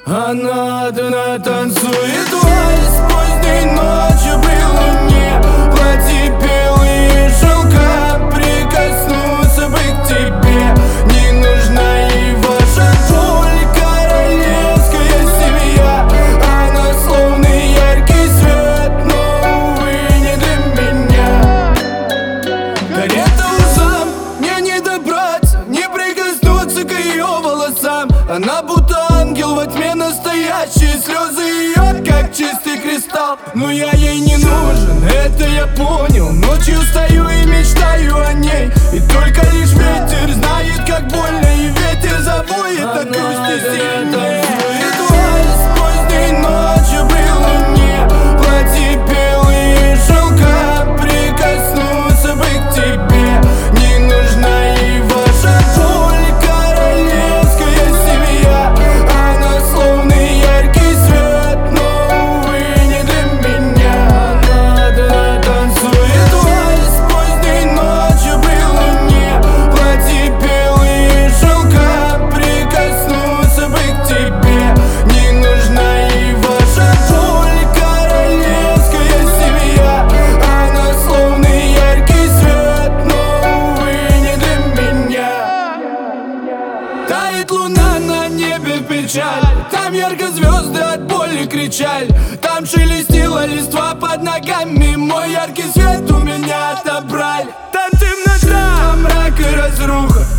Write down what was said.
Она одна танцует вальс поздней ночью при луне. Платье белые шелка, прикоснуться бы к тебе. Не нужна ей ваша боль, королевская семья. Она словно яркий свет, но, увы, не для меня. Карета узам, мне не добраться, не прикоснуться к ее волосам. Она будто ангел во тьме настоящий, слезы ее как чистый кристалл. Но я ей не нужен, это я понял. Ночью стою и мечтаю о ней, и только лишь ветер знает, как больно. И ветер завоет от грусти сильнее. Танцует вальс поздней ночью при луне. Платье белые шелка, прикоснуться бы к тебе. Не нужна ей ваша боль, королевская семья. Она словно яркий свет, но, увы, не для меня. Она танцует вальс поздней ночью при луне. Платье белые шелка, прикоснуться бы к тебе. Не нужна ей ваша боль, королевская семья. Она словно яркий свет, но, увы, не для меня. Тает луна на небе, печаль. Там ярко звезды от боли кричали. Там шелестила листва под ногами. Мой яркий свет у меня отобрали. Там темнота, мрак и разруха.